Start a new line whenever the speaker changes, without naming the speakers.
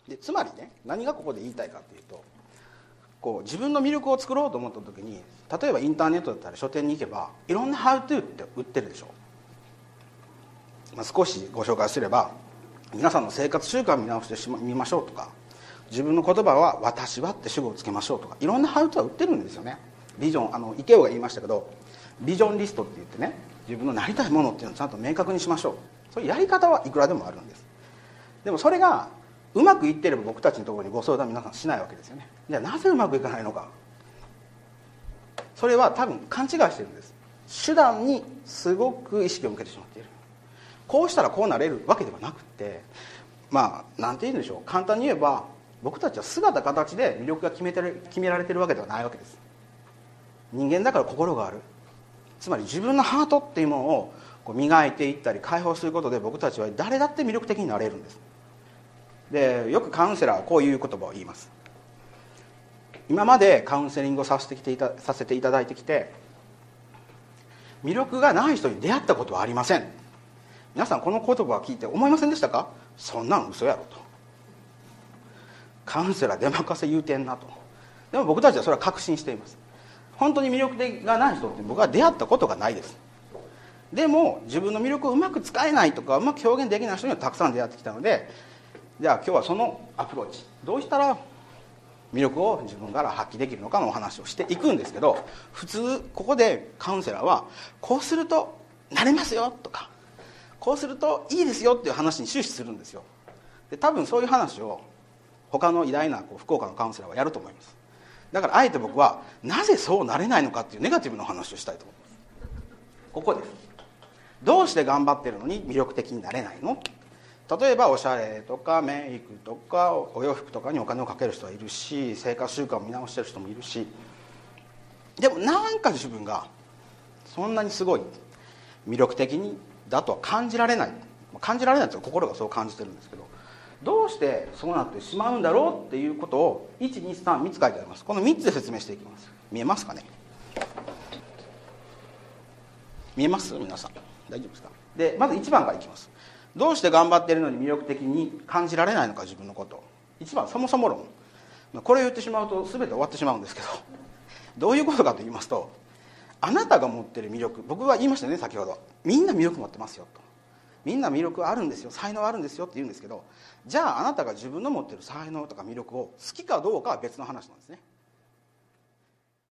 でつまりね、何がここで言いたいかというと、こう自分の魅力を作ろうと思った時に、例えばインターネットだったら書店に行けばいろんなハウトゥーって売ってるでしょ。少しご紹介すれば、皆さんの生活習慣を見直してみましょうとか、自分の言葉は私はって主語をつけましょうとか、いろんなハウトゥーは売ってるんですよね。ビジョン、池尾が言いましたけど、ビジョンリストって言ってね、自分のなりたいものっていうのをちゃんと明確にしましょう。そういうやり方はいくらでもあるんです。でもそれがうまくいっていれば僕たちのところにご相談皆さんしないわけですよね。じゃあなぜうまくいかないのか。それは多分勘違いしてるんです。手段にすごく意識を向けてしまっている。こうしたらこうなれるわけではなくて、なんて言うんでしょう、簡単に言えば僕たちは姿形で魅力が決められているわけではないわけです。人間だから心がある。つまり自分のハートっていうものを磨いていったり解放することで、僕たちは誰だって魅力的になれるんです。でよくカウンセラーはこういう言葉を言います。今までカウンセリングをさせていただいてきて、魅力がない人に出会ったことはありません。皆さんこの言葉を聞いて思いませんでしたか？そんなん嘘やろと。カウンセラー出任せ言うてんなと。でも僕たちはそれは確信しています。本当に魅力的がない人って僕は出会ったことがないです。でも自分の魅力をうまく使えないとかうまく表現できない人にはたくさん出会ってきたので、じゃあ今日はそのアプローチ、どうしたら魅力を自分から発揮できるのかのお話をしていくんですけど、普通ここでカウンセラーはこうするとなれますよとか、こうするといいですよっていう話に終始するんですよ。で多分そういう話を他の偉大な福岡のカウンセラーはやると思います。だからあえて僕はなぜそうなれないのかっていうネガティブな話をしたいと思います。ここです。どうして頑張ってるのに魅力的になれないの？例えばおしゃれとかメイクとかお洋服とかにお金をかける人はいるし、生活習慣を見直してる人もいるし、でもなんか自分がそんなにすごい魅力的にだとは感じられないというか心がそう感じてるんですけど、どうしてそうなってしまうんだろうっていうことを123つ書いてあります。この3つで説明していきます。見えますかね？見えます？皆さん大丈夫ですか？でまず1番からいきます。どうして頑張っているのに魅力的に感じられないのか、自分のこと。1番、そもそも論。これを言ってしまうと全て終わってしまうんですけど、どういうことかと言いますと、あなたが持っている魅力、僕は言いましたね先ほど、みんな魅力持ってますよと、みんな魅力あるんですよ、才能あるんですよって言うんですけど、じゃああなたが自分の持っている才能とか魅力を好きかどうかは別の話なんですね。